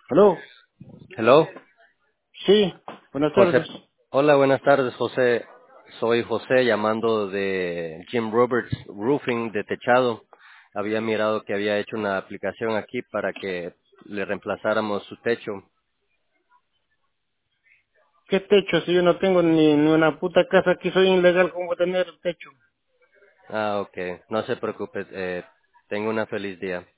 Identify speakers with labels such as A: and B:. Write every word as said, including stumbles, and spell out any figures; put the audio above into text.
A: ¿Aló?
B: Hello,
A: Sí, buenas
B: José.
A: tardes.
B: Hola, buenas tardes, José. Soy José llamando de Jim Roberts Roofing de techado. Había mirado que había hecho una aplicación aquí para que le reemplazáramos su techo.
A: ¿Qué techo? Si yo no tengo ni, ni una puta casa aquí, soy ilegal, ¿cómo voy a tener techo?
B: Ah, ok. No se preocupe. Eh, tenga una feliz día.